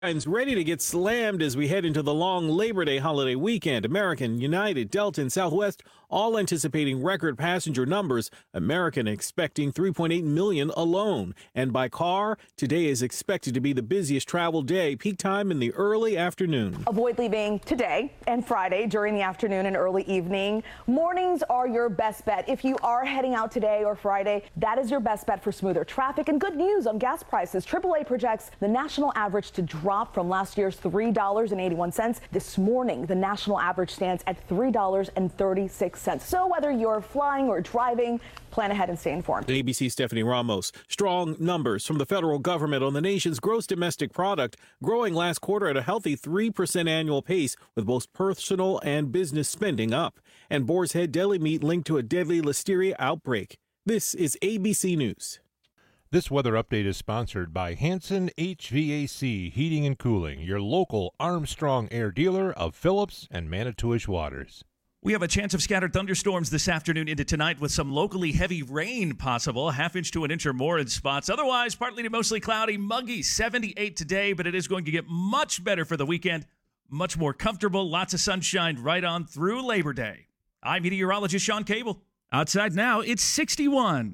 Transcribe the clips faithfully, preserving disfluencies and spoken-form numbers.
Airlines ready to get slammed as we head into the long Labor Day holiday weekend. American, United, Delta, and Southwest all anticipating record passenger numbers. American expecting three point eight million alone. And by car, today is expected to be the busiest travel day, peak time in the early afternoon. Avoid leaving today and Friday during the afternoon and early evening. Mornings are your best bet. If you are heading out today or Friday, that is your best bet for smoother traffic. And good news on gas prices. triple A projects the national average to drop from last year's three dollars and eighty-one cents. This morning, the national average stands at three dollars and thirty-six cents. So whether you're flying or driving, plan ahead and stay informed. A B C's Stephanie Ramos. Strong numbers from the federal government on the nation's gross domestic product, growing last quarter at a healthy three percent annual pace, with both personal and business spending up. And Boar's Head deli meat linked to a deadly listeria outbreak. This is A B C News. This weather update is sponsored by Hanson H V A C Heating and Cooling, your local Armstrong Air dealer of Phillips and Manitowish Waters. We have a chance of scattered thunderstorms this afternoon into tonight with some locally heavy rain possible, a half inch to an inch or more in spots. Otherwise, partly to mostly cloudy, muggy, seventy-eight today, but it is going to get much better for the weekend. Much more comfortable, lots of sunshine right on through Labor Day. I'm meteorologist Sean Cable. Outside now, it's sixty-one.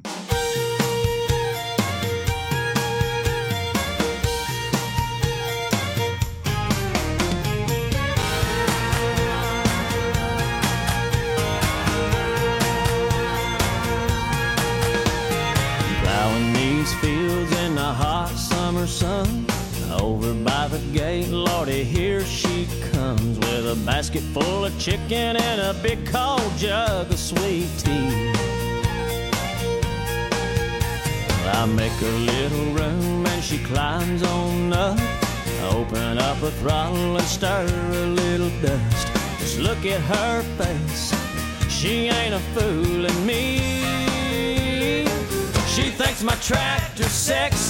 Fields in the hot summer sun, over by the gate, Lordy, here she comes with a basket full of chicken and a big cold jug of sweet tea. I make a little room and she climbs on up, open up a throttle and stir a little dust. Just look at her face, she ain't a fooling me. She thinks my tractor's sexy,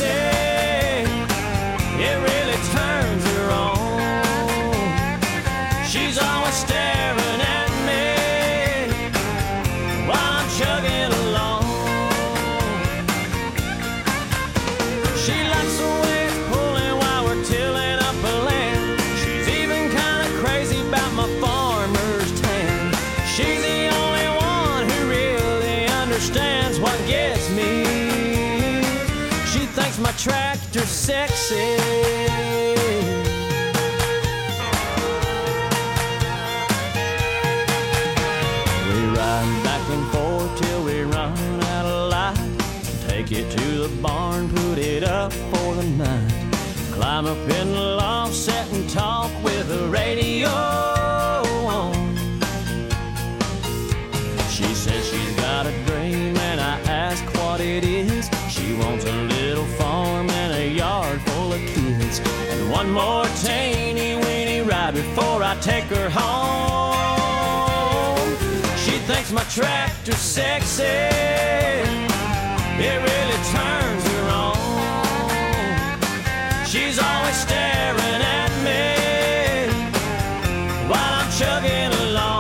it really turns her on. She's always staring at me while I'm chugging along. She likes the way it's pulling while we're tilling up a land. She's even kind of crazy about my farmer's tan. She's the only one who really understands what gets me. Thinks my tractor's sexy. We ride back and forth till we run out of light. Take it to the barn, put it up for the night. Climb up in the loft, sit and talk with the radio on. She says she's got a dream and I ask what it is. She wants a little farm and a yard full of kids, and one more teeny weeny ride before I take her home. She thinks my tractor's sexy, it really turns her on. She's always staring at me while I'm chugging along.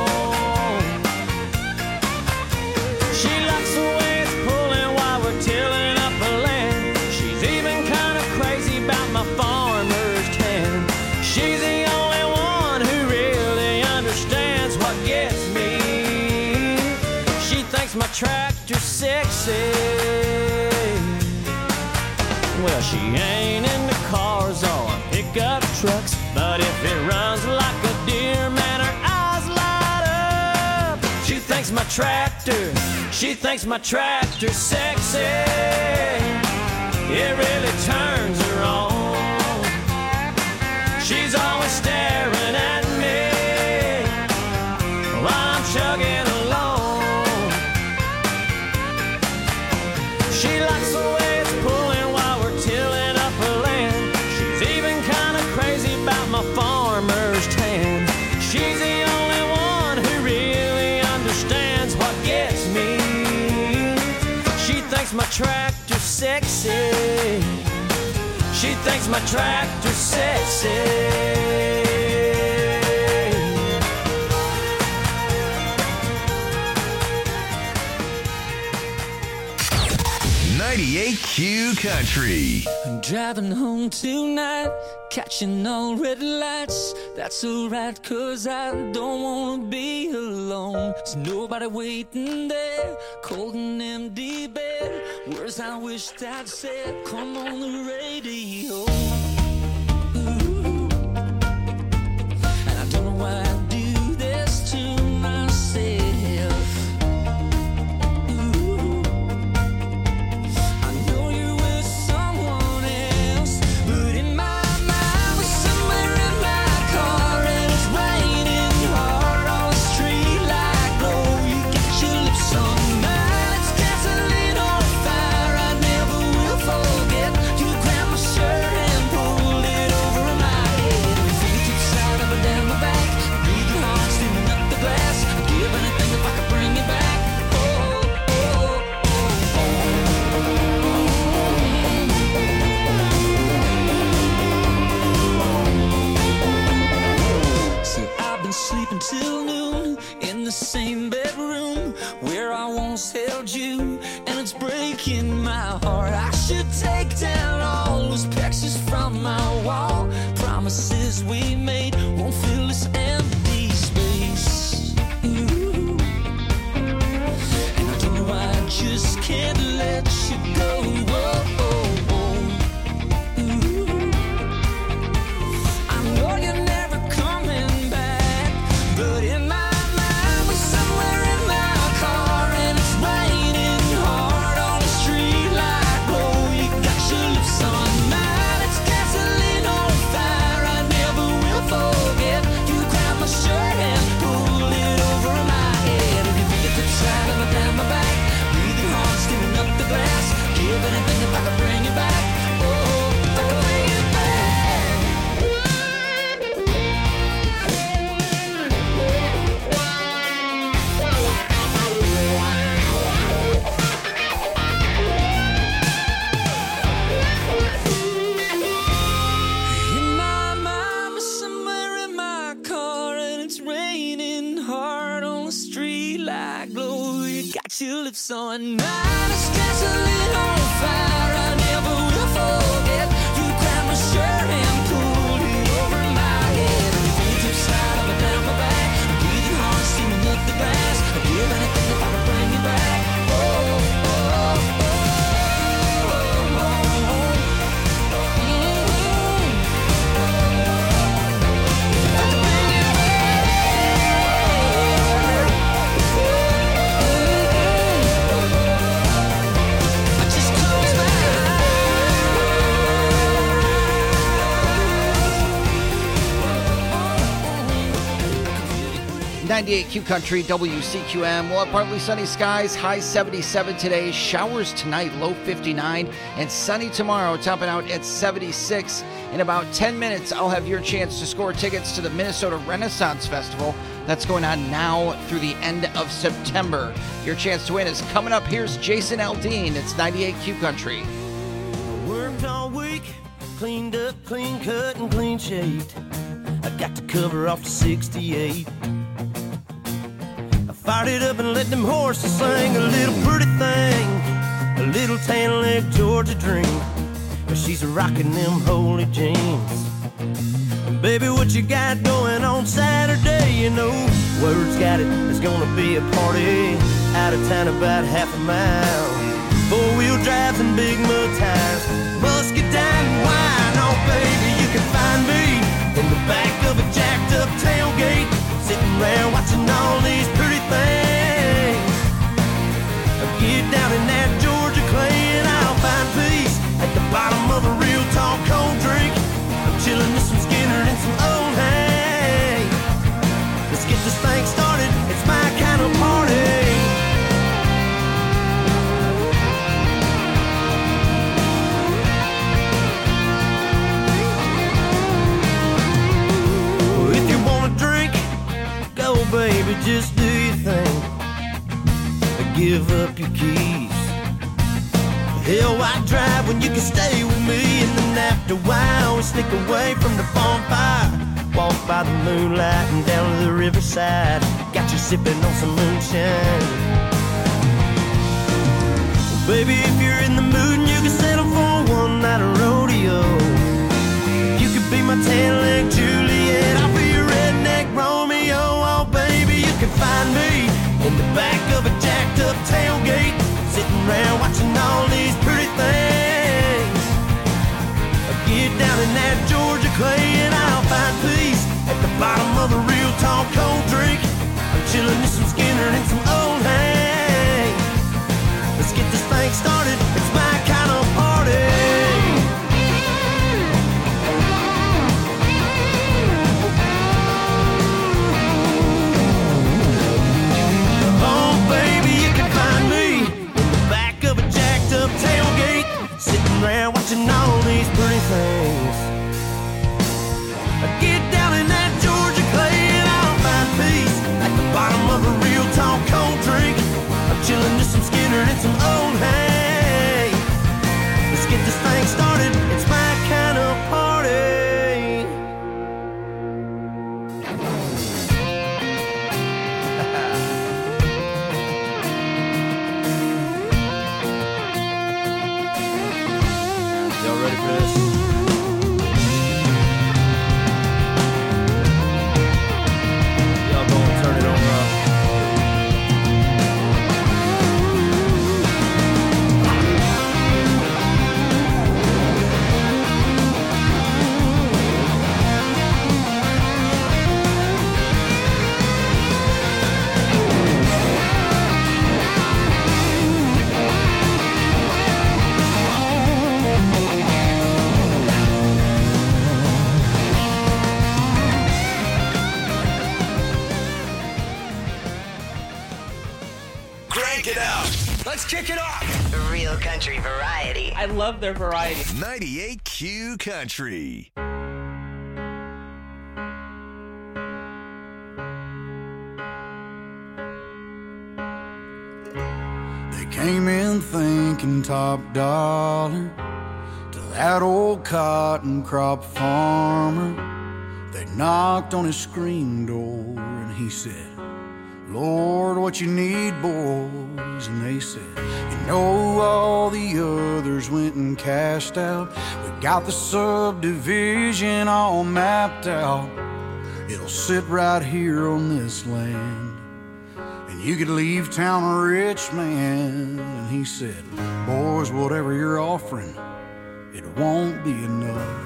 She likes the way it's pulling while we're tilling up a land. She's even kind of crazy about my farmer's tan. She's the only one who really understands what gets me. She thinks my tractor's sexy. Well, she ain't into cars or pickup trucks, but if it runs like a deer, man, her eyes light up. She thinks my tractor, she thinks my tractor's sexy, it really turns her on. She's always staring at me while I'm chugging along. She likes the way it's pulling while we're tilling up her land. She's even kind of crazy about my farmer's tan. She's the only one who really understands what gets me. She thinks my tractor's sexy. She thinks my tractor's sexy. ninety-eight Q Country. I'm driving home tonight, catching all red lights. That's alright, cause I don't wanna be alone. There's nobody waiting there, cold and empty bed. Words I wished I'd said, come on the radio. Ooh. And I don't know why I do this to myself. Till noon in the same bedroom where I once held you, and it's breaking my heart. I should take down all those pictures from my wall. Promises we made won't fill this empty space. Ooh. And I don't know why I just can't let you go. Whoa, whoa, whoa. Ooh. I know you're never coming back, but in my mind, we're somewhere in my car, and it's raining hard on the street like glow. You got your lips on mine, it's gasoline on fire. I never will forget. You grab my shirt and pull it over my head. If you get the side of it down my back, breathing hard, skimming up the glass. Give anything if I can bring you back. Oh, if I can bring you back. In my mind, somewhere in my car, and it's raining hard on the street like glow. You got your lips on mine, it's gasoline on fire. I never will forget. You grabbed my shirt and pulled it over my head. And you pulled your side of it down my back, breathing hard, steaming up the grass. I'd give anything if I could bring you back. Oh, oh, oh, oh, oh, oh. Mm-hmm. If I could bring you back. I just close my eyes. ninety-eight Q Country, W C Q M. We'll have partly sunny skies, high seventy-seven today. Showers tonight, low fifty-nine. And sunny tomorrow, topping out at seventy-six. In about ten minutes, I'll have your chance to score tickets to the Minnesota Renaissance Festival. That's going on now through the end of September. Your chance to win is coming up. Here's Jason Aldean. It's ninety-eight Q Country. Worked all week, cleaned up, clean cut, and clean shaved. I got to cover off the sixty-eight. I fired it up and let them horses sing a little pretty thing, a little tan leg Georgia dream. But she's rocking them holy jeans. And baby, what you got going on Saturday? You know, word's got it, there's gonna be a party out of town about half a mile. Four-wheel drives and big mud tires, muscadine and wine. Oh, baby, you can find me in the back of a jacked-up tailgate, sitting around watching all these pretty things. Get down in that Georgia clay and I'll find peace at the bottom of a real tall cold drink. I'm chilling with some Skinner and some old hay. Let's get this thing started, it's my kind of party. If you wanna drink, go baby, just do your thing. Give up your keys. Hell, why drive when you can stay with me? And then after a while, we sneak away from the bonfire, walk by the moonlight and down to the riverside. Got you sipping on some moonshine. Baby, if you're in the mood and you can settle for one night of rodeo, you could be my tail-leg Juliet, I'll be your redneck Romeo. Oh, baby, you can find me in the back of a jacked-up tailgate, sitting around watching all these pretty things. Get down in that Georgia clay and I'll find peace at the bottom of a real tall cold drink. I'm chilling with some Skinner and some old Hank. Let's get this thing started, it's my kind of party. Oh baby, you can find me in the back of a jacked up tailgate, sitting around watching all these pretty things. I get down in that Georgia clay and I'll find peace at the bottom of a real tall cold drink. I'm chilling with some Skinner and some old hay. Let's get this thing started, it's my kind of party. Y'all ready for this? Y'all gonna turn it on up. Crank it up. Let's kick it off. Real country variety. I love their variety. ninety-eight Q Country. They came in thinking top dollar to that old cotton crop farmer. They knocked on his screen door and he said, Lord, what you need, boys? And they said, you know, all the others went and cashed out. We got the subdivision all mapped out. It'll sit right here on this land, and you could leave town a rich man. And he said, boys, whatever you're offering, it won't be enough.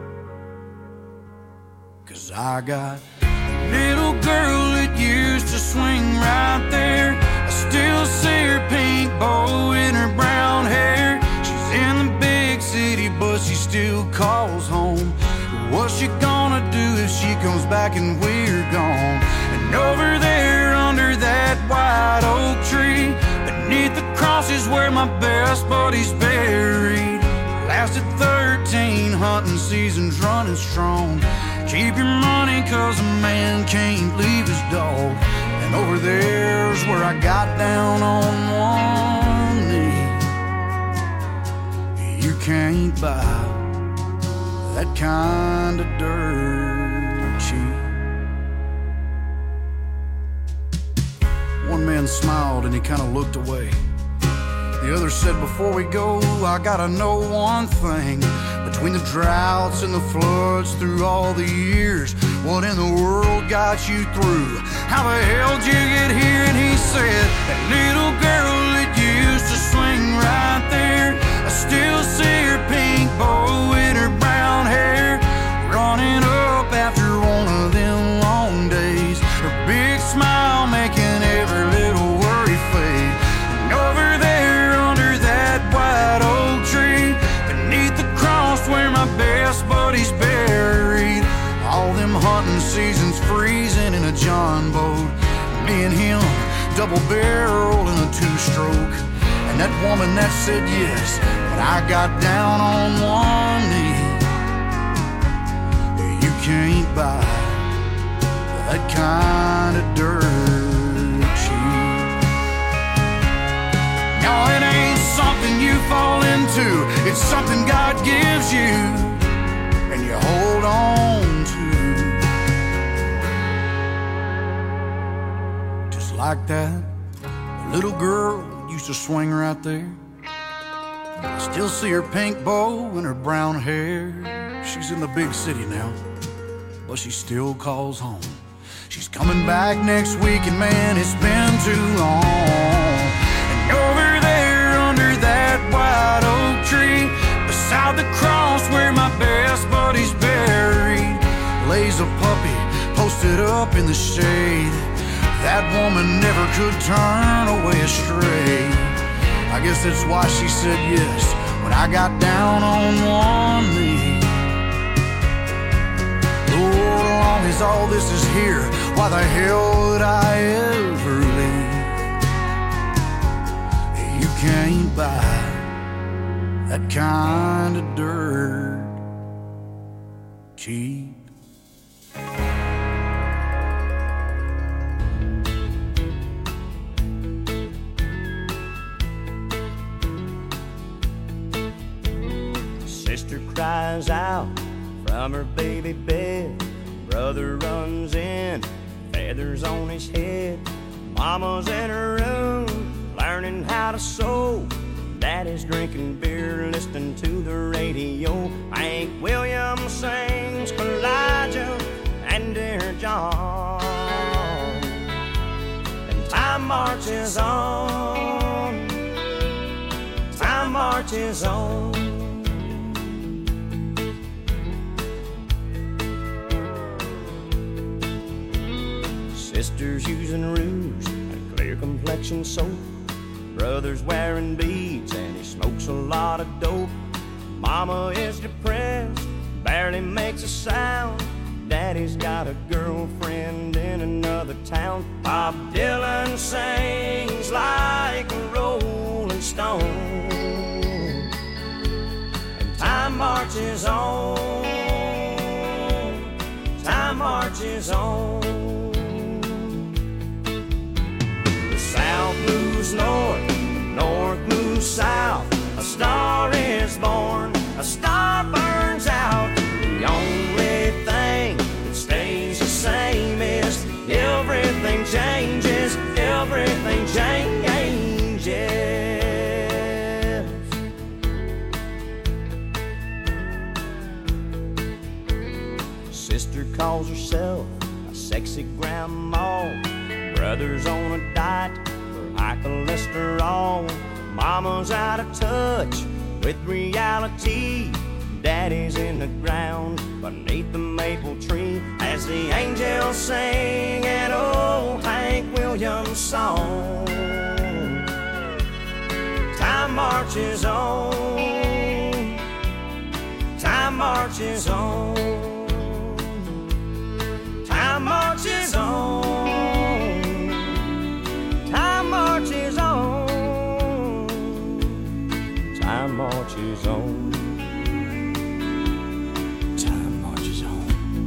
'Cause I got a little girl that used to swing right there. I still see her pink bow in her brown hair. She's in the big city, but she still calls home. What's she gonna do if she comes back and we're gone? And over there under that white oak tree, beneath the cross is where my best buddy's buried. Lasted thirteen hunting seasons running strong. Keep your money 'cause a man can't leave his dog. And over there's where I got down on one knee. You can't buy that kind of dirt cheap. One man smiled and he kind of looked away. The other said, before we go, I gotta know one thing. Between the droughts and the floods through all the years, what in the world got you through? How the hell did you get here? And he said, that little girl that used to swing right there, I still see her pink bow in her brown hair, running up after one of them long days, her big smile making every little worry fade. And over there under that white oak tree, beneath the cross where my best buddy's buried, all them hunting seasons freezing in a John boat, me and him double barrel in a two-stroke. And that woman that said yes, but I got down on one knee. You can't buy that kind of dirt cheap. No, it ain't something you fall into, it's something God gives you and you hold on to. Just like that little girl used to swing right there. I still see her pink bow and her brown hair. She's in the big city now, but she still calls home. She's coming back next week, and man, it's been too long. And over there under that white oak tree, beside the cross where my best buddy's buried, lays a puppy posted up in the shade. That woman never could turn away astray. I guess that's why she said yes when I got down on one knee. Lord, as long as all this is here, why the hell would I ever leave? You can't buy that kind of dirt cheap. Sister cries out from her baby bed. Brother runs in, feathers on his head. Mama's in her room, learning how to sew. Daddy's drinking beer, listening to the radio. Hank Williams sings Elijah and Dear John. And time marches on, time marches on. Sister's using rouge and clear complexion soap. Brother's wearing beads and he smokes a lot of dope. Mama is depressed, barely makes a sound. Daddy's got a girlfriend in another town. Bob Dylan sings like a rolling stone. And time marches on, time marches on. South moves north, north moves south. A star is born, a star burns out. The only thing that stays the same is everything changes, everything changes. Sister calls herself a sexy grandma. Brother's on a diet for high cholesterol. Mama's out of touch with reality. Daddy's in the ground beneath the maple tree as the angels sing an old Hank Williams song. Time marches on, time marches on, time marches on. Time marches on, time marches on, time marches on.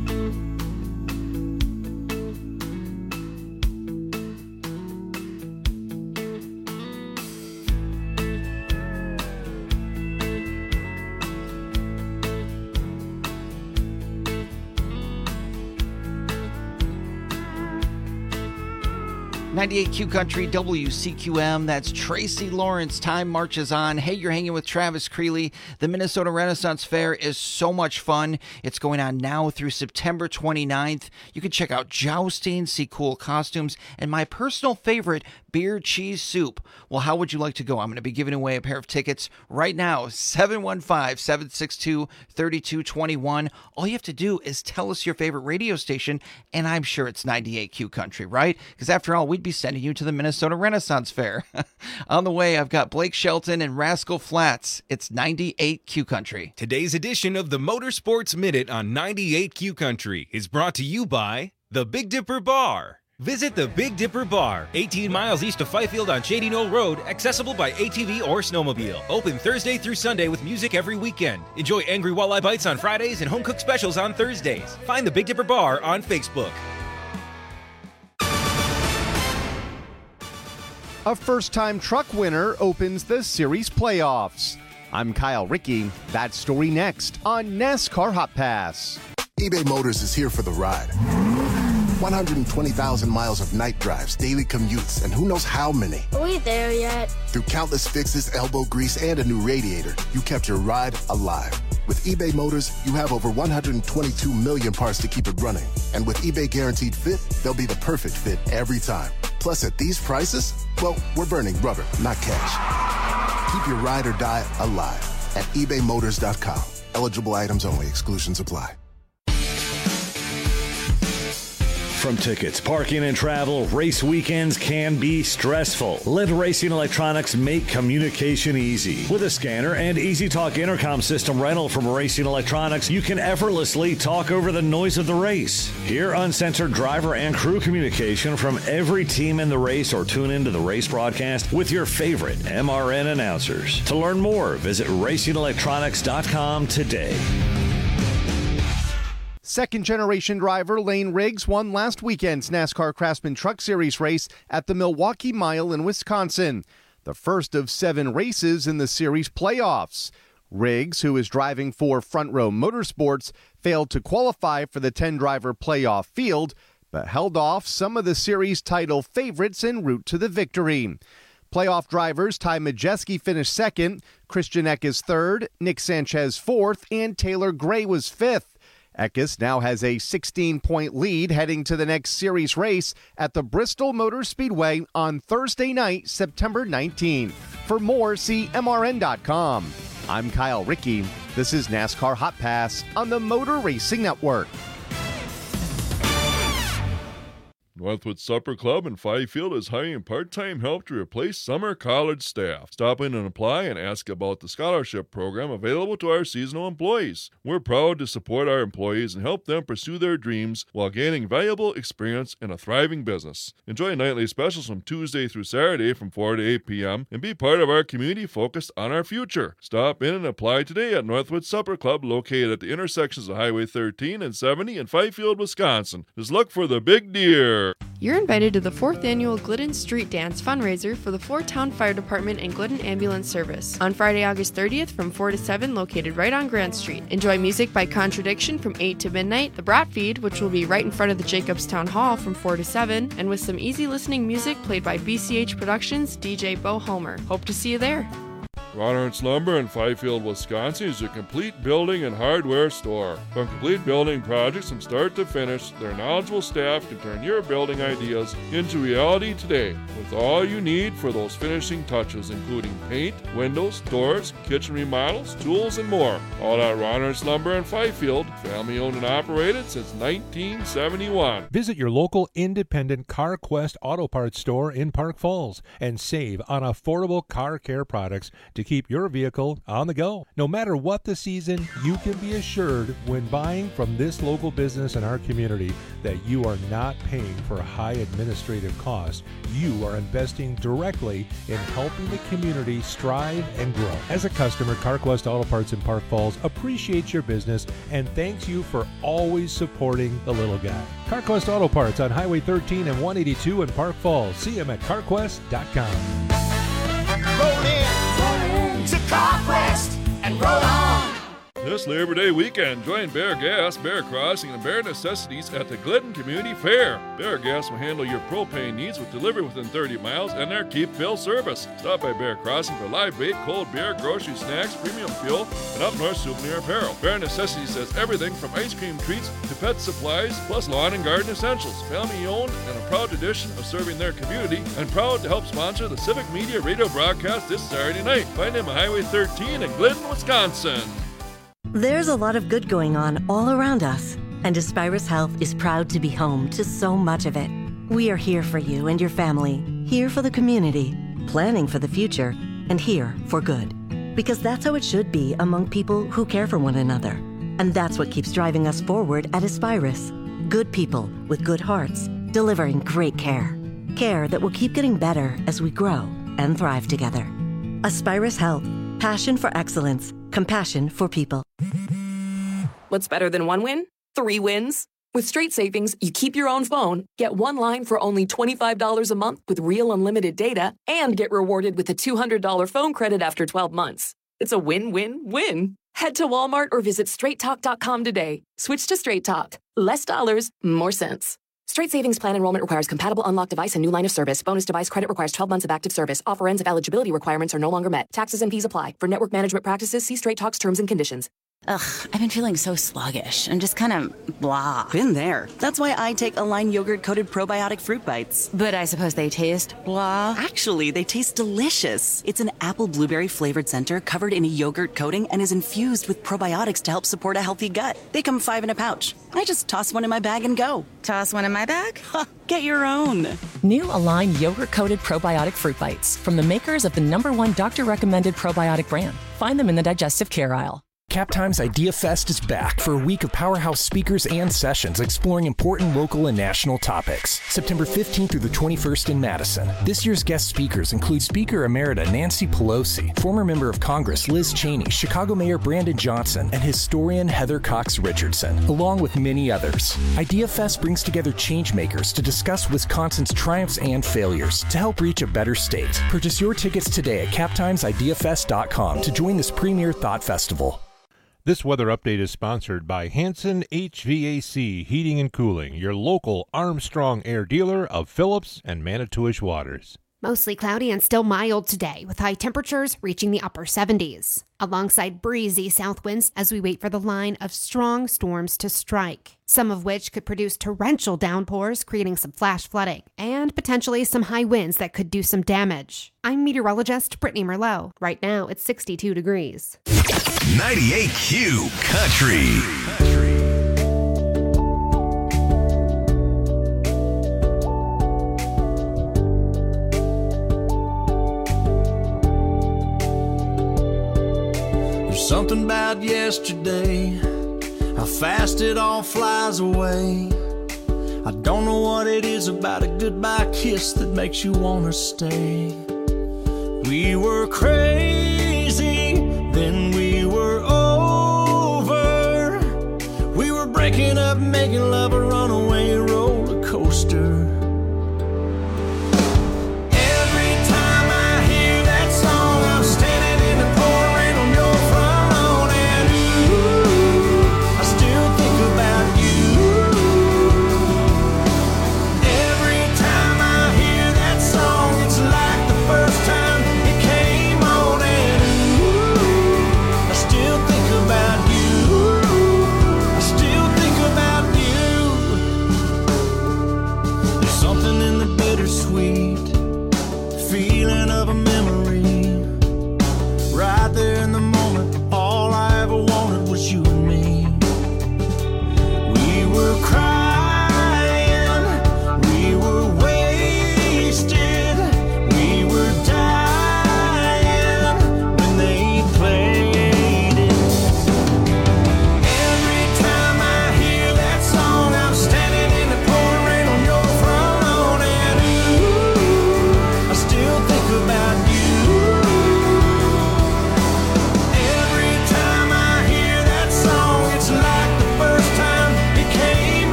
ninety-eight Q Country, W C Q M. That's Tracy Lawrence. Time marches on. Hey, you're hanging with Travis Creeley. The Minnesota Renaissance Fair is so much fun. It's going on now through September twenty-ninth. You can check out jousting, see cool costumes, and my personal favorite, beer cheese soup. Well, how would you like to go? I'm going to be giving away a pair of tickets right now. seven one five, seven six two, three two two one. All you have to do is tell us your favorite radio station, and I'm sure it's ninety-eight Q Country, right? Because after all, we'd be sending you to the Minnesota Renaissance Fair. On the way, I've got Blake Shelton and Rascal Flatts. It's ninety-eight Q Country. Today's edition of the Motorsports Minute on ninety-eight Q Country is brought to you by the Big Dipper Bar. Visit the Big Dipper Bar, eighteen miles east of Fifield on Shady Knoll Road, accessible by A T V or snowmobile. Open Thursday through Sunday with music every weekend. Enjoy Angry Walleye Bites on Fridays and home cooked specials on Thursdays. Find the Big Dipper Bar on Facebook. A first-time truck winner opens the series playoffs. I'm Kyle Rickey. That story next on NASCAR Hot Pass. eBay Motors is here for the ride. one hundred twenty thousand miles of night drives, daily commutes, and who knows how many. Are we there yet? Through countless fixes, elbow grease, and a new radiator, you kept your ride alive. With eBay Motors, you have over one hundred twenty-two million parts to keep it running. And with eBay Guaranteed Fit, they'll be the perfect fit every time. Plus, at these prices, well, we're burning rubber, not cash. Keep your ride or die alive at ebay motors dot com. Eligible items only. Exclusions apply. From tickets, parking, and travel, race weekends can be stressful. Let Racing Electronics make communication easy. With a scanner and Easy Talk intercom system rental from Racing Electronics, you can effortlessly talk over the noise of the race. Hear uncensored driver and crew communication from every team in the race, or tune into the race broadcast with your favorite M R N announcers. To learn more, visit racing electronics dot com today. Second-generation driver Lane Riggs won last weekend's NASCAR Craftsman Truck Series race at the Milwaukee Mile in Wisconsin, the first of seven races in the series playoffs. Riggs, who is driving for Front Row Motorsports, failed to qualify for the ten-driver playoff field, but held off some of the series title favorites en route to the victory. Playoff drivers Ty Majeski finished second, Christian Eckes third, Nick Sanchez fourth, and Taylor Gray was fifth. Eckes now has a sixteen-point lead heading to the next series race at the Bristol Motor Speedway on Thursday night, September nineteenth. For more, see M R N dot com. I'm Kyle Rickey. This is NASCAR Hot Pass on the Motor Racing Network. Northwood Supper Club in Fifield is hiring part-time help to replace summer college staff. Stop in and apply and ask about the scholarship program available to our seasonal employees. We're proud to support our employees and help them pursue their dreams while gaining valuable experience in a thriving business. Enjoy nightly specials from Tuesday through Saturday from four to eight p.m. and be part of our community focused on our future. Stop in and apply today at Northwood Supper Club, located at the intersections of Highway thirteen and seventy in Fifield, Wisconsin. Just look for the Big Deer. You're invited to the fourth annual Glidden Street Dance fundraiser for the Fort Town Fire Department and Glidden Ambulance Service on Friday, August thirtieth from four to seven, located right on Grant Street. Enjoy music by Contradiction from eight to midnight, the Brat Feed, which will be right in front of the Jacobs Town Hall from four to seven, and with some easy listening music played by B C H Productions D J Bo Homer. Hope to see you there. Ron Ernst Lumber in Fifield, Wisconsin is a complete building and hardware store. From complete building projects from start to finish, their knowledgeable staff can turn your building ideas into reality today with all you need for those finishing touches, including paint, windows, doors, kitchen remodels, tools, and more. All at Ron Ernst Lumber in Fifield, family owned and operated since nineteen seventy-one. Visit your local independent CarQuest Auto Parts store in Park Falls and save on affordable car care products to keep your vehicle on the go. No matter what the season, you can be assured when buying from this local business in our community that you are not paying for high administrative costs. You are investing directly in helping the community strive and grow. As a customer, CarQuest Auto Parts in Park Falls appreciates your business and thanks you for always supporting the little guy. CarQuest Auto Parts on Highway thirteen and one eighty-two in Park Falls. See them at car quest dot com. Roll in, to CarQuest and roll on. This Labor Day weekend, join Bear Gas, Bear Crossing, and Bear Necessities at the Glidden Community Fair. Bear Gas will handle your propane needs with delivery within thirty miles and their Keep Fill service. Stop by Bear Crossing for live bait, cold beer, grocery snacks, premium fuel, and up north souvenir apparel. Bear Necessities has everything from ice cream treats to pet supplies, plus lawn and garden essentials. Family owned and a proud tradition of serving their community, and proud to help sponsor the Civic Media radio broadcast this Saturday night. Find them at Highway thirteen in Glidden, Wisconsin. There's a lot of good going on all around us, and Aspirus Health is proud to be home to so much of it. We are here for you and your family, here for the community, planning for the future, and here for good. Because that's how it should be among people who care for one another. And that's what keeps driving us forward at Aspirus. Good people with good hearts, delivering great care. Care that will keep getting better as we grow and thrive together. Aspirus Health. Passion for excellence. Compassion for people. What's better than one win? Three wins. With Straight Savings, you keep your own phone, get one line for only twenty-five dollars a month with real unlimited data, and get rewarded with a two hundred dollars phone credit after twelve months. It's a win-win-win. Head to Walmart or visit straight talk dot com today. Switch to Straight Talk. Less dollars, more sense. Straight Savings Plan enrollment requires compatible unlocked device and new line of service. Bonus device credit requires twelve months of active service. Offer ends if eligibility requirements are no longer met. Taxes and fees apply. For network management practices, see Straight Talk's terms and conditions. Ugh, I've been feeling so sluggish and just kind of blah. Been there. That's why I take Align yogurt-coated probiotic fruit bites. But I suppose they taste blah. Actually, they taste delicious. It's an apple blueberry flavored center covered in a yogurt coating and is infused with probiotics to help support a healthy gut. They come five in a pouch. I just toss one in my bag and go. Toss one in my bag? Get your own. New Align yogurt-coated probiotic fruit bites from the makers of the number one doctor-recommended probiotic brand. Find them in the digestive care aisle. Captime's Idea Fest is back for a week of powerhouse speakers and sessions exploring important local and national topics. September fifteenth through the twenty-first in Madison. This year's guest speakers include Speaker Emerita Nancy Pelosi, former member of Congress Liz Cheney, Chicago Mayor Brandon Johnson, and historian Heather Cox Richardson, along with many others. Idea Fest brings together changemakers to discuss Wisconsin's triumphs and failures to help reach a better state. Purchase your tickets today at captimes idea fest dot com to join this premier thought festival. This weather update is sponsored by Hanson H V A C Heating and Cooling, your local Armstrong Air dealer of Phillips and Manitowish waters. Mostly cloudy and still mild today, with high temperatures reaching the upper seventies, alongside breezy south winds as we wait for the line of strong storms to strike, some of which could produce torrential downpours, creating some flash flooding, and potentially some high winds that could do some damage. I'm meteorologist Brittany Merlot. Right now, it's sixty-two degrees. ninety-eight Q Country. Something about yesterday, how fast it all flies away. I don't know what it is about a goodbye kiss that makes you wanna stay. We were crazy, then we were over. We were breaking up, making love a runaway roller coaster.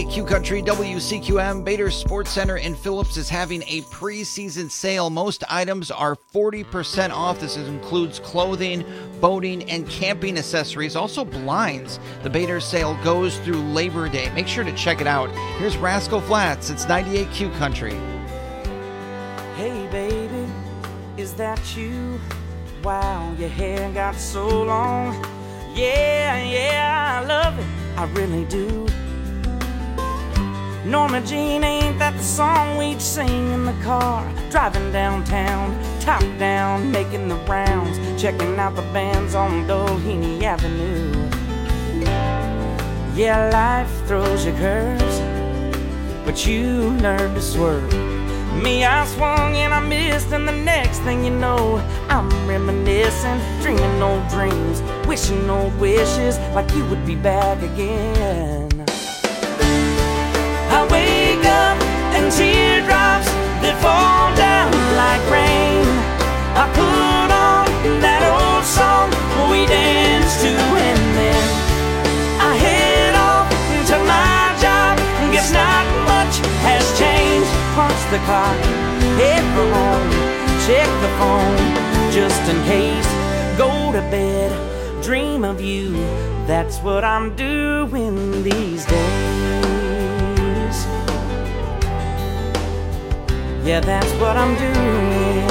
ninety-eight Q Country, W C Q M. Bader Sports Center in Phillips is having a preseason sale. Most items are forty percent off. This includes clothing, boating, and camping accessories. Also blinds. The Bader sale goes through Labor Day. Make sure to check it out. Here's Rascal Flatts. It's ninety-eight Q Country. Hey baby, is that you? Wow, your hair got so long. Yeah, yeah, I love it, I really do. Norma Jean, ain't that the song we'd sing in the car? Driving downtown, top down, making the rounds, checking out the bands on Doheny Avenue. Yeah, life throws you curves, but you learn to swerve. Me, I swung and I missed, and the next thing you know, I'm reminiscing, dreaming old dreams, wishing old wishes, like you would be back again. I wake up and teardrops that fall down like rain. I put on that old song we danced to, and then I head off to my job. Guess not much has changed. Punch the clock, head for home, check the phone, just in case. Go to bed, dream of you. That's what I'm doing these days. Yeah, that's what I'm doing.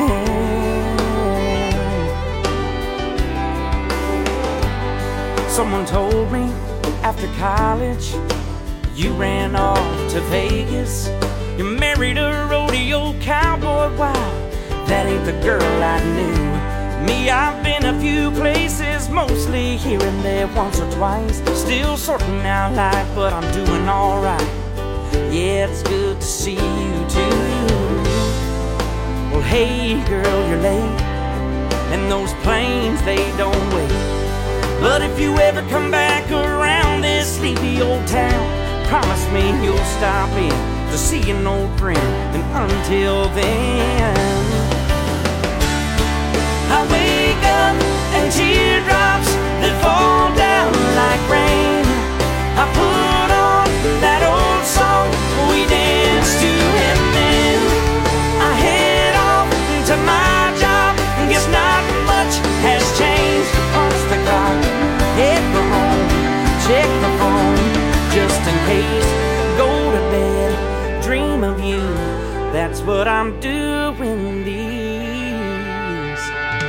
Someone told me after college you ran off to Vegas. You married a rodeo cowboy. Wow, that ain't the girl I knew. Me, I've been a few places, mostly here and there, once or twice. Still sorting out life, but I'm doing alright. Yeah, it's good to see you too. Well, hey girl, you're late, and those planes, they don't wait. But if you ever come back around this sleepy old town, promise me you'll stop in to see an old friend, and until then, I wake up and teardrops that fall down like rain. I put on that old song we danced to, and then I head off to my job. Guess not much has changed. Punch the clock, head for home, check the phone, just in case. Go to bed, dream of you. That's what I'm doing these.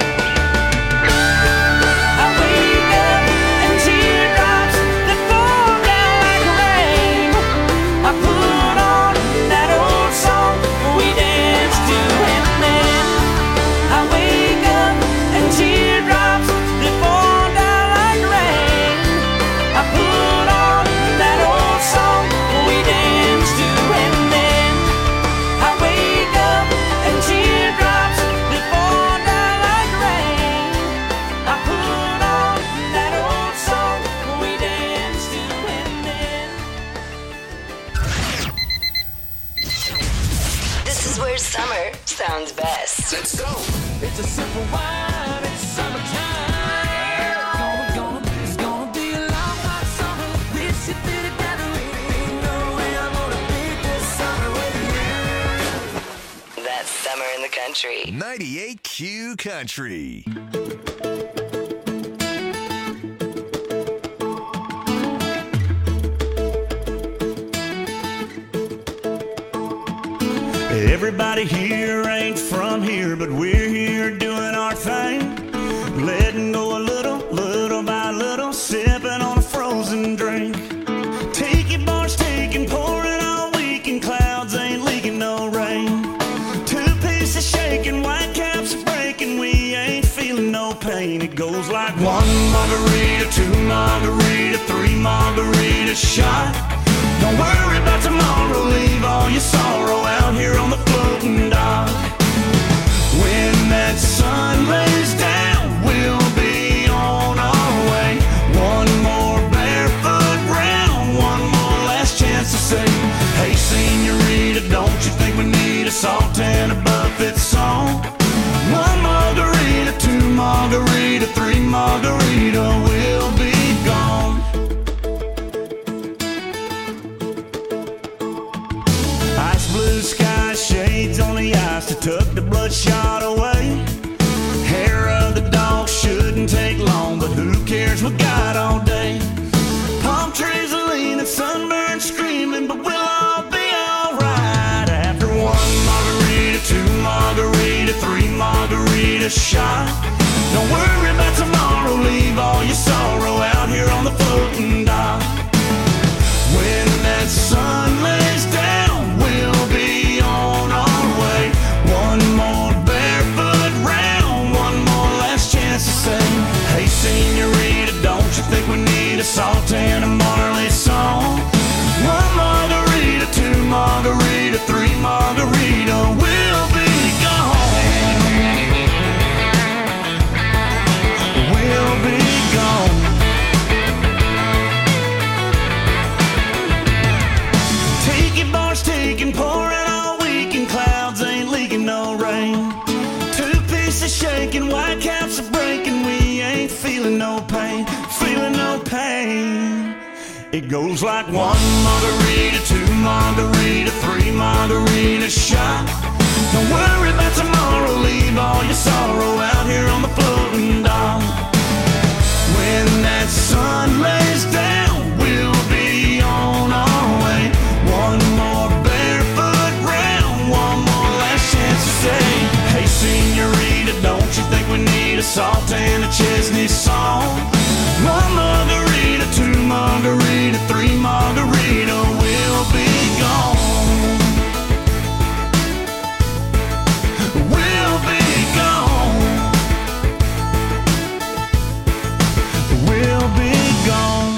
I wake up and teardrops that fall down like rain. I put on that old song we danced to, and then I wake up and teardrops that fall down like rain. I put on that old song we danced to, and then I wake up and teardrops that fall down like rain. I put on that old song we danced to, and then. This is where summer sounds best. Let's go. It's a simple wine, it's summertime. Gonna, gonna, it's gonna be a long hot summer. We should be together. Ain't no way I'm gonna beat this summer with you. That's summer in the country. ninety-eight Q Country. Everybody here ain't from here, but we're here doing our thing. Letting go a little, little by little, sipping on a frozen drink. Tiki bars taking, pouring all week, and clouds ain't leaking no rain. Two pieces shaking, white caps breaking, we ain't feeling no pain. It goes like one margarita, two margarita, three margarita shot. Don't worry about tomorrow, leave all your sorrow out here on the floating dock. When that sun lays down, we'll be on our way. One more barefoot round, one more last chance to say, hey senorita, don't you think we need a salt and a buffet song? One margarita, two margarita, three margarita, we'll be gone. got away. Hair of the dog shouldn't take long, but who cares, we got all day. Palm trees are leaning, sunburned, screaming, but we'll all be alright. After one margarita, two margarita, three margarita shot. Don't worry about tomorrow, leave all your sorrow out here on the floating dock. When that sun lays down, we'll be on our way. One more barefoot round, one more last chance to say, hey senorita, don't you think we need a Salt and a Marley song? One margarita, two margarita, three margarita, we'll be gone. We'll be gone. Take it, bars taking, pouring all weekend, clouds ain't leaking no rain. Two pieces shaking, white caps are breaking, we ain't feeling no pain, feeling no pain. It goes like one margarita, two margarita, three margarita shot. Don't worry about tomorrow, leave all your sorrow out here on the floating dock. When that sun lays down, we'll be on our way. One more barefoot round, one more last chance to say, hey senorita, don't you think we need a Salt and a Chesney song? One margarita, two margarita, three margarita, we'll be gone. We'll be gone. We'll be gone.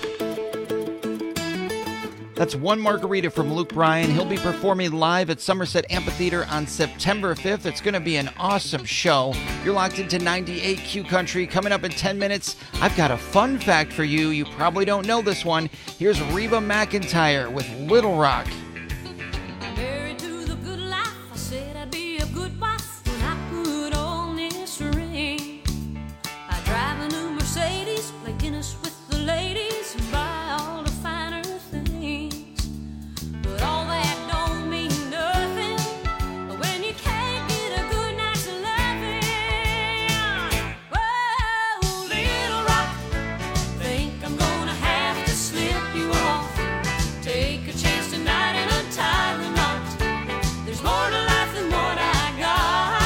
That's One Margarita from Luke Bryan. He'll be performing live at Somerset Amphitheater on September fifth. It's going to be an awesome show. You're locked into ninety-eight Q Country. Coming up in ten minutes, I've got a fun fact for you. You probably don't know this one. Here's Reba McEntire with Little Rock. Married to the good life, I said I'd be a good wife when I put on this ring. I drive a new Mercedes, play Guinness with the ladies, and buy all the finer things. But all that don't mean nothing when you can't get a good night's loving. Whoa, Little Rock, think I'm gonna have to slip you off. Take a chance tonight and untie the knot. There's more to life than what I got.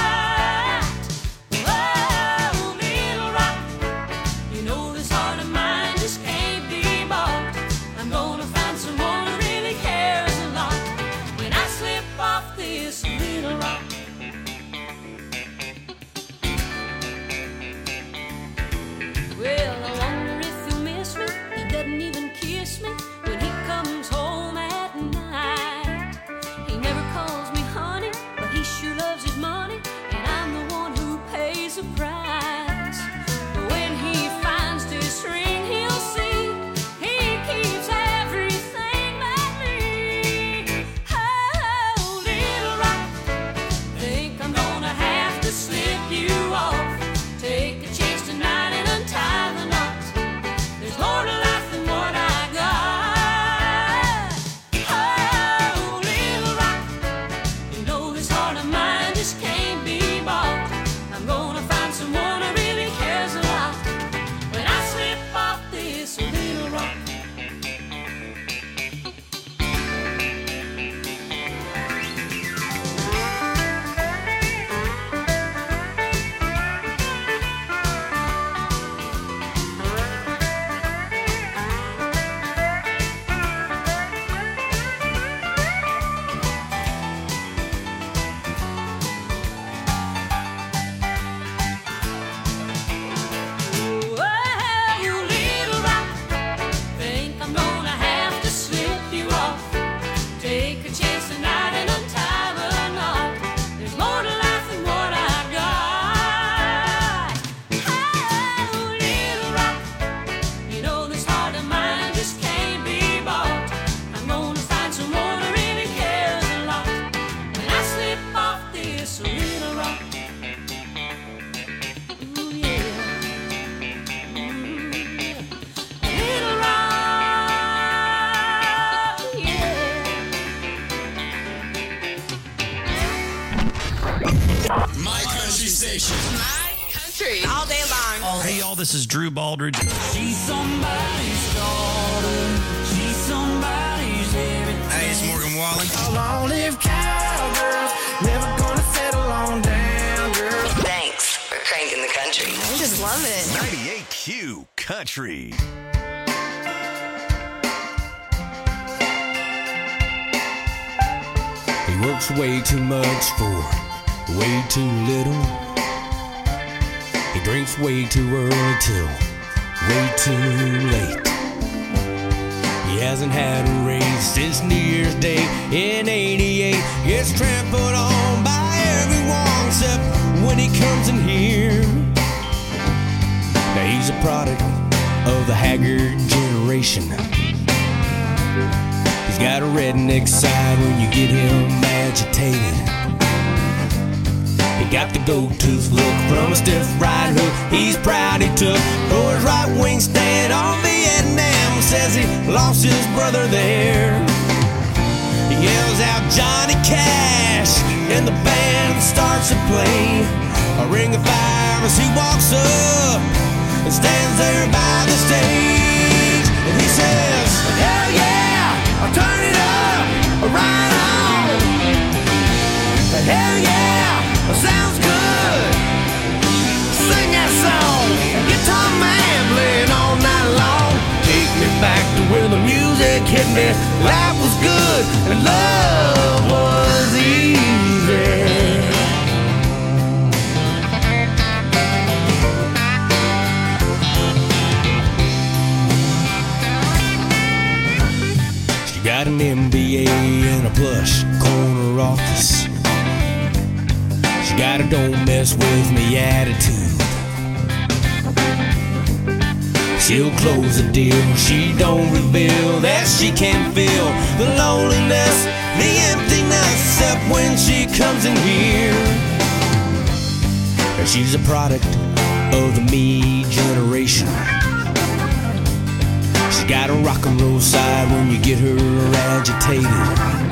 My country station. My country. All day long. Hey, y'all, this is Drew Baldridge. She's somebody's daughter. She's somebody's everything. Hey, it's Morgan Wallen. A long-lived cowgirl. Never gonna settle on down, girl. Thanks for cranking the country. I just love it. ninety-eight Q Country. He works way too much for way too little. He drinks way too early till way too late. He hasn't had a raise since New Year's Day in eighty-eight. Gets trampled on by everyone except when he comes in here. Now he's a product of the haggard generation. He's got a redneck side when you get him agitated. He got the gold tooth look from a stiff right hook he's proud he took for his right wing stand on Vietnam. Says he lost his brother there. He yells out Johnny Cash and the band starts to play a ring of fire as he walks up and stands there by the stage. And he says, hell yeah, I'll turn it up, right on. Hell yeah, sounds good. Sing that song, guitar man playing all night long. Take me back to where the music hit me. Life was good and love was easy. She got an M B A and a plush corner office. She got a don't mess with me attitude. She'll close the deal, she don't reveal that she can feel the loneliness, the emptiness, except when she comes in here. And she's a product of the me generation. She's got a rock and roll side when you get her agitated.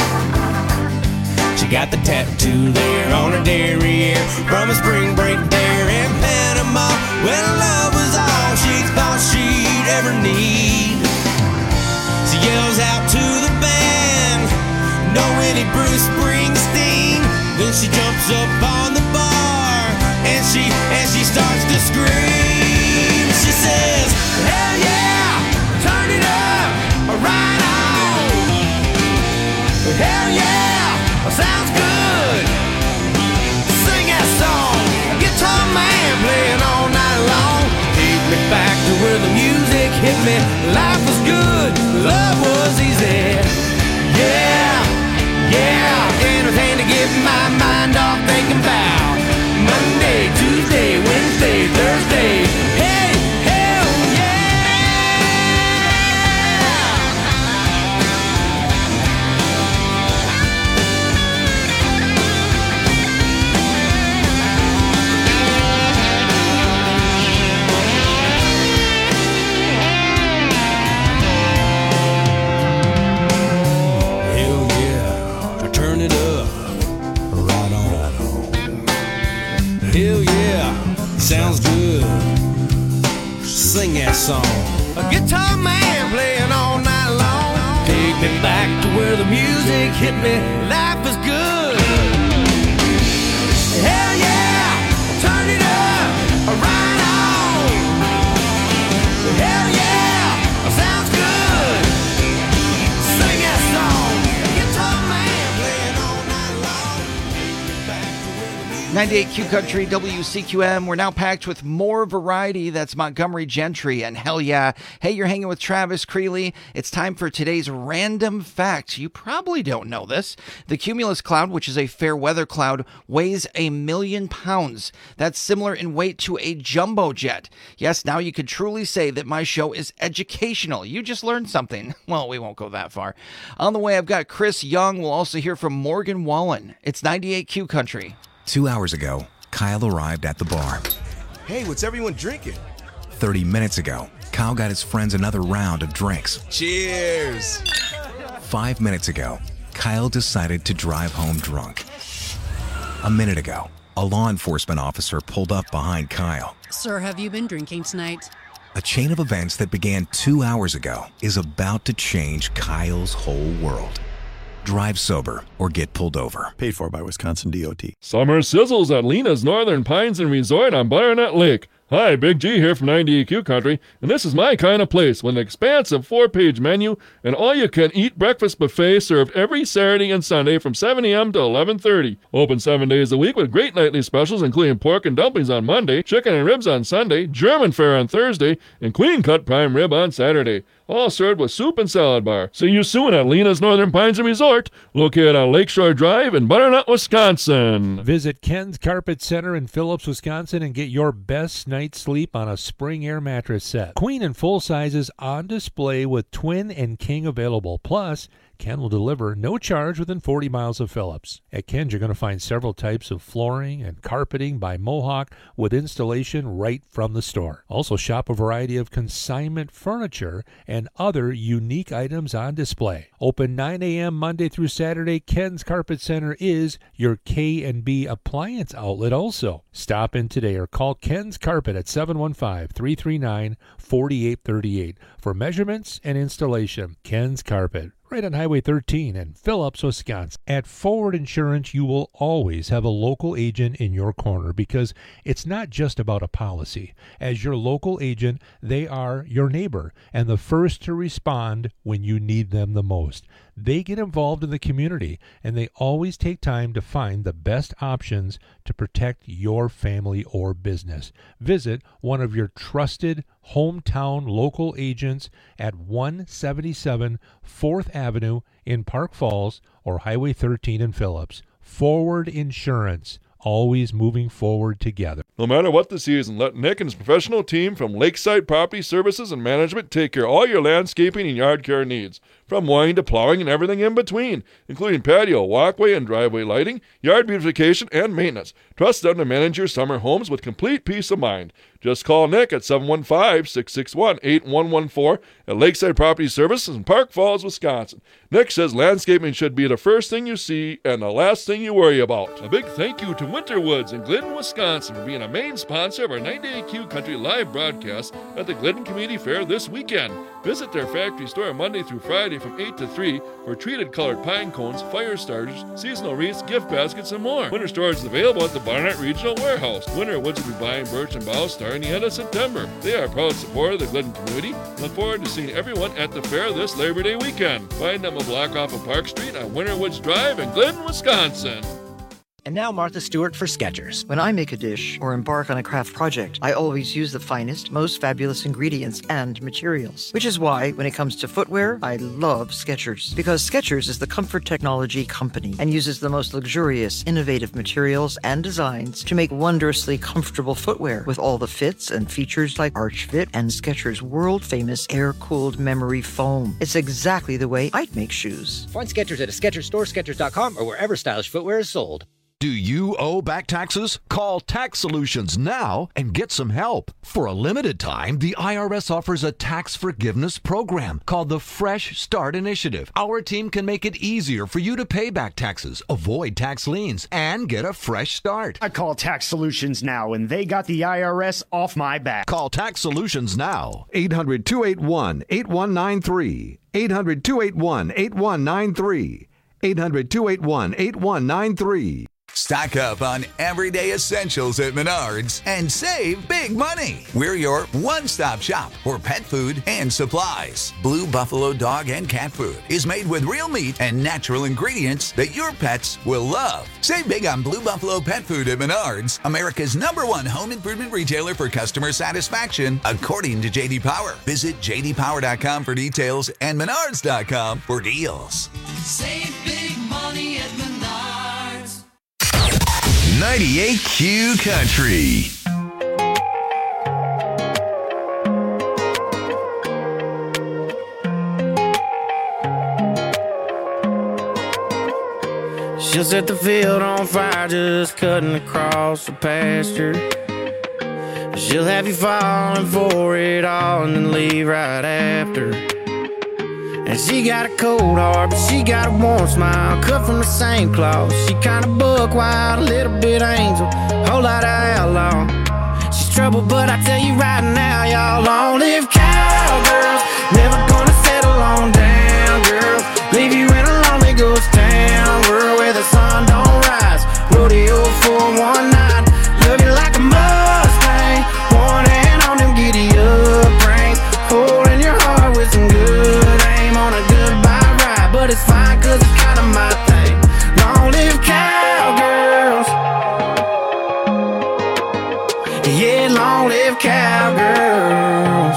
She got the tattoo there on her derriere from a spring break there in Panama when love was all she thought she'd ever need. She yells out to the band, "No any Bruce Springsteen." Then she jumps up on the bar and she and she starts to scream. She says, "Hell yeah, turn it up, right on. Hell yeah, sounds good. Sing that song, guitar man playing all night long. Take me back to where the music hit me. Life was good, love was easy. Yeah, yeah, anything to get my mind off thinking about Monday, Tuesday, Wednesday, Thursday. Hey, hell sounds good. Sing that song. A guitar man playing all night long. Take me back to where the music hit me. Life is good. Hell yeah, turn it up, right on. Hell yeah, sounds good. Sing that song. Guitar man playing all night long. Take me back to where the music. ninety-eight Q Country, W C Q M. We're now packed with more variety. That's Montgomery Gentry and Hell Yeah. Hey, you're hanging with Travis Creeley. It's time for today's random fact. You probably don't know this. The cumulus cloud, which is a fair weather cloud, weighs a million pounds. That's similar in weight to a jumbo jet. Yes, now you could truly say that my show is educational. You just learned something. Well, we won't go that far. On the way, I've got Chris Young. We'll also hear from Morgan Wallen. It's ninety-eight Q Country. Two hours ago, Kyle arrived at the bar. Hey, what's everyone drinking? thirty minutes ago, Kyle got his friends another round of drinks. Cheers! Five minutes ago, Kyle decided to drive home drunk. A minute ago, a law enforcement officer pulled up behind Kyle. Sir, have you been drinking tonight? A chain of events that began two hours ago is about to change Kyle's whole world. Drive sober or get pulled over. Paid for by Wisconsin D O T. Summer sizzles at Lena's Northern Pines and Resort on Baronet Lake. Hi, Big G here from ninety E Q Country, and this is my kind of place with an expansive four-page menu and all-you-can-eat breakfast buffet served every Saturday and Sunday from seven a.m. to eleven thirty. Open seven days a week with great nightly specials including pork and dumplings on Monday, chicken and ribs on Sunday, German fare on Thursday, and queen-cut prime rib on Saturday. All served with soup and salad bar. See you soon at Lena's Northern Pines and Resort, located on Lakeshore Drive in Butternut, Wisconsin. Visit Ken's Carpet Center in Phillips, Wisconsin, and get your best night's sleep on a spring air mattress set. Queen and full sizes on display with twin and king available. Plus, Ken will deliver no charge within forty miles of Phillips. At Ken's, you're going to find several types of flooring and carpeting by Mohawk with installation right from the store. Also, shop a variety of consignment furniture and other unique items on display. Open nine a.m. Monday through Saturday, Ken's Carpet Center is your K and B appliance outlet also. Stop in today or call Ken's Carpet at seven one five, three three nine, four eight three eight for measurements and installation. Ken's Carpet, right on Highway thirteen in Phillips, Wisconsin. At Forward Insurance, you will always have a local agent in your corner because it's not just about a policy. As your local agent, they are your neighbor and the first to respond when you need them the most. They get involved in the community, and they always take time to find the best options to protect your family or business. Visit one of your trusted hometown local agents at one seventy-seven fourth Avenue in Park Falls or Highway thirteen in Phillips. Forward Insurance, always moving forward together. No matter what the season, let Nick and his professional team from Lakeside Property Services and Management take care of all your landscaping and yard care needs. From mowing to plowing and everything in between, including patio, walkway, and driveway lighting, yard beautification, and maintenance. Trust them to manage your summer homes with complete peace of mind. Just call Nick at seven one five, six six one, eight one one four at Lakeside Property Services in Park Falls, Wisconsin. Nick says landscaping should be the first thing you see and the last thing you worry about. A big thank you to Winterwoods in Glidden, Wisconsin for being a main sponsor of our ninety A Q Country live broadcast at the Glidden Community Fair this weekend. Visit their factory store Monday through Friday from eight to three for treated colored pine cones, fire starters, seasonal wreaths, gift baskets, and more. Winter storage is available at the Barnett Regional Warehouse. Winterwoods will be buying birch and boughs starting the end of September. They are a proud supporter of the Glidden community and look forward to seeing everyone at the fair this Labor Day weekend. Find them a block off of Park Street on Winterwoods Drive in Glidden, Wisconsin. And now Martha Stewart for Skechers. When I make a dish or embark on a craft project, I always use the finest, most fabulous ingredients and materials. Which is why, when it comes to footwear, I love Skechers. Because Skechers is the comfort technology company and uses the most luxurious, innovative materials and designs to make wondrously comfortable footwear with all the fits and features like Arch Fit and Skechers' world-famous air-cooled memory foam. It's exactly the way I'd make shoes. Find Skechers at a Skechers store, Skechers dot com, or wherever stylish footwear is sold. Do you owe back taxes? Call Tax Solutions now and get some help. For a limited time, the I R S offers a tax forgiveness program called the Fresh Start Initiative. Our team can make it easier for you to pay back taxes, avoid tax liens, and get a fresh start. I call Tax Solutions now, and they got the I R S off my back. Call Tax Solutions now. eight hundred, two eight one, eight one nine three. eight hundred, two eight one, eight one nine three. eight hundred, two eight one, eight one nine three. Stock up on everyday essentials at Menards and save big money. We're your one-stop shop for pet food and supplies. Blue Buffalo dog and cat food is made with real meat and natural ingredients that your pets will love. Save big on Blue Buffalo pet food at Menards, America's number one home improvement retailer for customer satisfaction, according to J D Power. Visit j d power dot com for details and menards dot com for deals. Save big money at Menards. ninety-eight Q Country. She'll set the field on fire just cutting across the pasture. She'll have you falling for it all and then leave right after. And she got a cold heart, but she got a warm smile, cut from the same cloth. She kinda buck wild, a little bit angel, whole lot of outlaw. She's trouble, but I tell you right now, y'all, long live cowgirls. Never gonna settle on down, girls. Leave you in a lonely ghost town, world where the sun don't rise. Rodeo for one night, love you like a Mustang. One hand on them giddy up reins, holding your heart with some good aim on a goodbye ride. But it's fine, cause it's kinda my thing. Long live cowgirls. Yeah, long live cowgirls.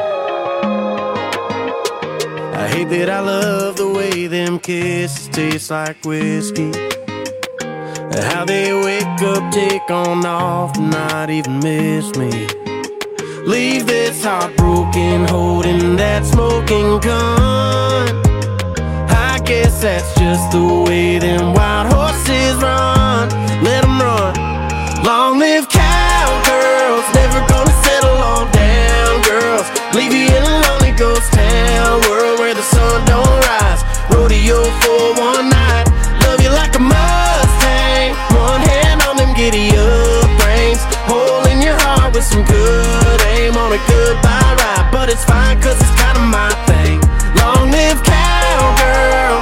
I hate that I love the way them kisses taste like whiskey. How they wake up, take on off, not even miss me. Leave this heart broken, holding that smoking gun. I guess that's just the way them wild horses run. Let them run. Long live cowgirls, never gonna settle on down, girls. Leave you in a lonely ghost town, world where the sun don't rise. Rodeo for one night, love you like a Mustang. One hand on them giddy up reins, holding your heart with some good aim on a goodbye ride. But it's fine, cause it's kinda my thing. Long live cowgirls.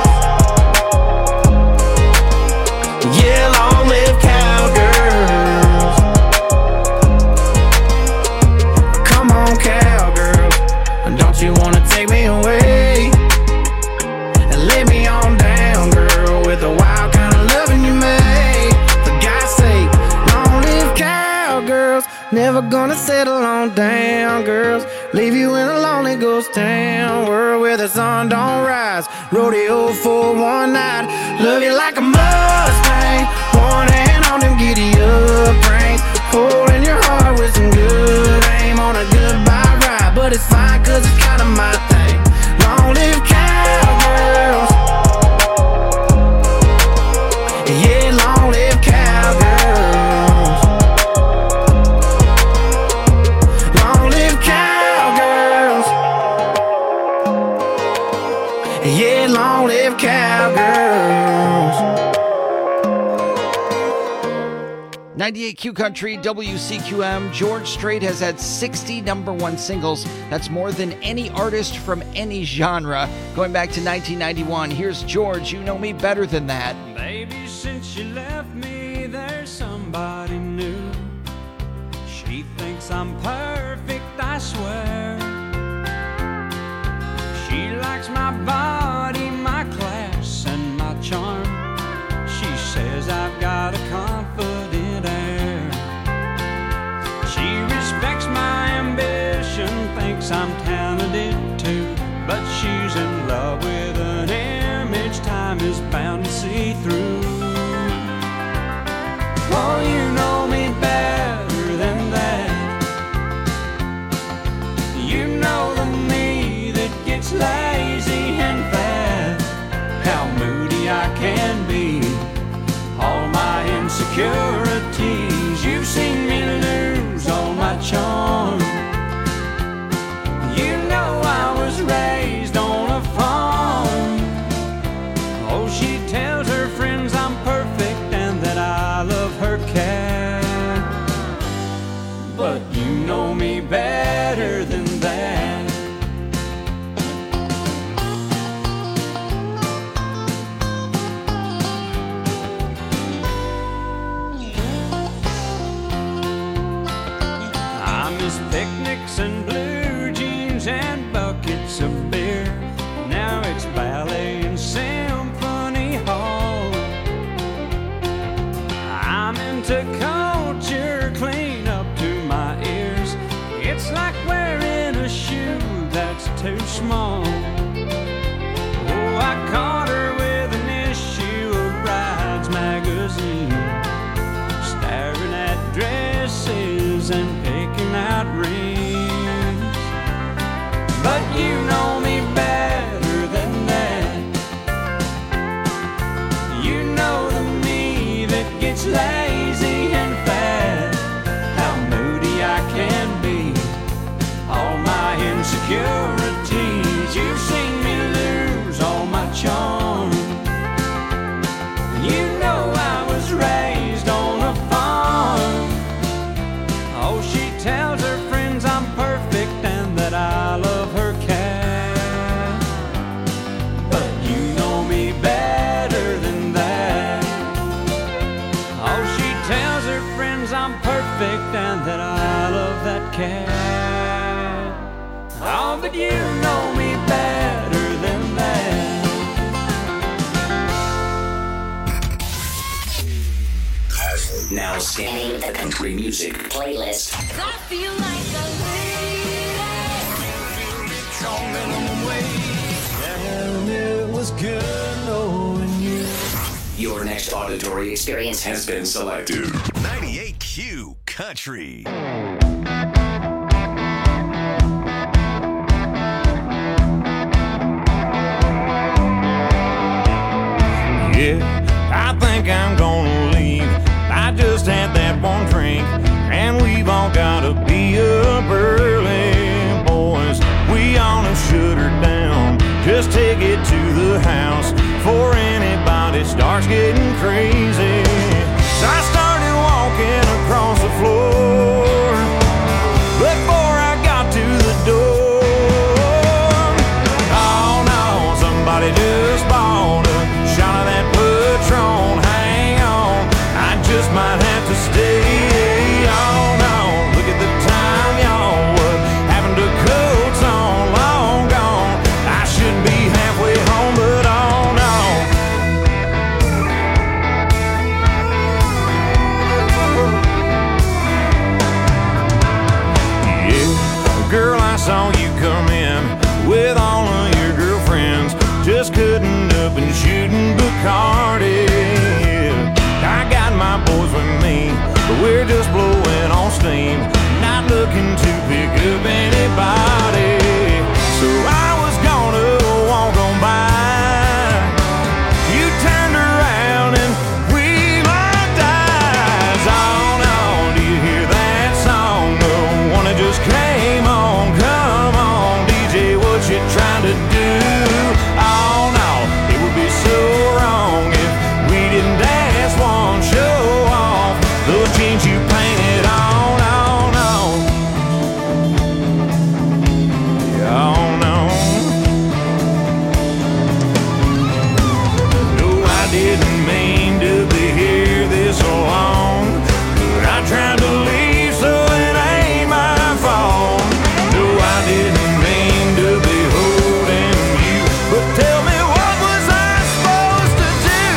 Yeah, long live cowgirls. Come on, cowgirls, don't you wanna take me away and lay me on down, girl, with the wild kind of loving you made. For God's sake, long live cowgirls. Never gonna settle on down, girls. Leave you in a lonely ghost town, world where the sun don't rise. Rodeo for one night, love you like a Mustang. One hand on them giddy up reins, holding your heart with some good aim on a goodbye ride. But it's fine, cause it's kinda my thing. Long live cowgirls. Yeah, long live cowgirls. Long live cowgirls. Yeah, long live cowgirls. ninety-eight Q Country, W C Q M. George Strait has had sixty number one singles. That's more than any artist from any genre. Going back to nineteen ninety-one, here's George, You Know Me Better Than That. Baby, since you left me, there's somebody new. She thinks I'm perfect, I swear. She likes my body, my class, and my charm. She says I've got a confident air. She respects my ambition, thinks I'm talented too. But she's in love with an image time is bound to see through. Oh, you know me better than that. You know the me that gets lazy and fat. How moody I can be, all my insecurities. You've seen me lose all my charm. You know I was raised on a farm. Oh, she tells her friends I'm perfect and that I love her cat. But you know me better than that. I miss picnics and blue jeans and buckets of beer. Now it's ballet and symphony hall. I'm into culture clean up to my ears. It's like wearing a shoe that's too small. Oh, I caught her with an issue of Brides magazine, staring at dresses and picking out rings. But you know me better than that. You know the me that gets lazy and fat. How moody I can be, all my insecurities. You've seen me lose friends I'm perfect and that I love that cat. Oh, but you know me better than that. Now scanning the country music playlist. I feel like a And it was good knowing you. Your next auditory experience has been selected. ninety-eight Q Country. Yeah, I think I'm gonna leave. I just had that one drink, and we've all gotta be up early. Boys, we all have shut her down. Just take it to the house before anybody starts getting crazy. So I started walking across the floor before I got to the door. Oh no, somebody just bought a shot of that Patron. Hang on, I just might have to stay. Oh no, look at the time, y'all. What happened to coats on? Long gone. I should be halfway home, but oh no. Yeah, girl, I saw you come in with all of your girlfriends, just cutting up and shooting Bacardi. I got my boys with me, but we're just blowing on steam, not looking to pick up anybody. So I was gonna walk on by. You turned around and we locked eyes. Oh no, do you hear that song? The one that just came on. Come on, D J, what you trying to do? Oh no, it would be so wrong if we didn't dance one, show off those jeans you painted on. Oh no, oh no. No, I didn't mean to be here this long, but I tried to leave, so it ain't my fault. No, I didn't mean to be holding you, but tell me, what was I supposed to do?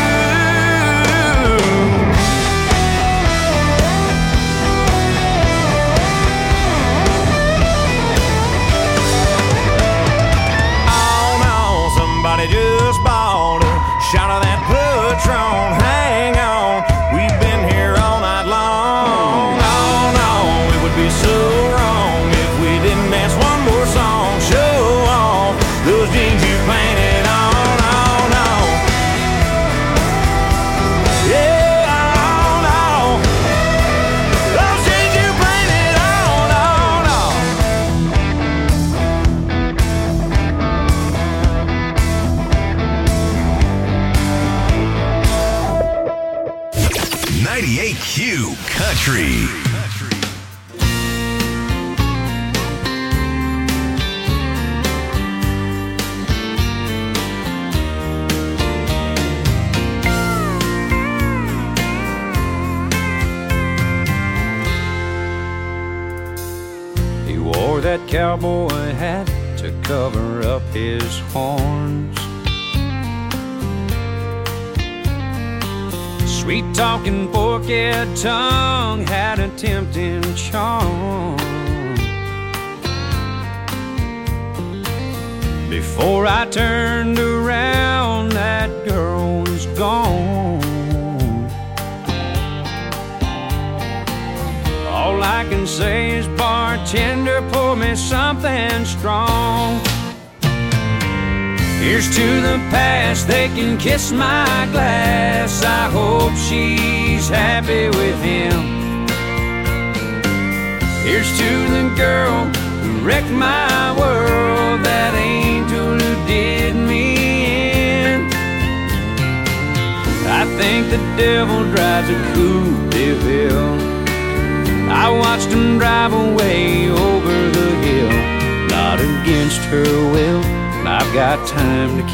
Oh no, somebody just bought a shot of that Patron. Hang on, we've been here all night long. Oh no, it would be so wrong if we didn't dance one more song. Show off those jeans you painted on. Oh no, yeah, oh no, those jeans you painted on. Oh no. ninety-eight Q Country. He wore that cowboy hat to cover up his horns. Sweet talking forked tongue had a tempting charm. Before I turned around, that girl was gone. All I can say is, bartender, pour me something strong. Here's to the past, they can kiss my glass. I hope she's happy with him. Here's to the girl who wrecked my world, that angel who did me in. I think the devil drives a Coupe de Ville. I watched him drive away over the hill, not against her will. I've got time to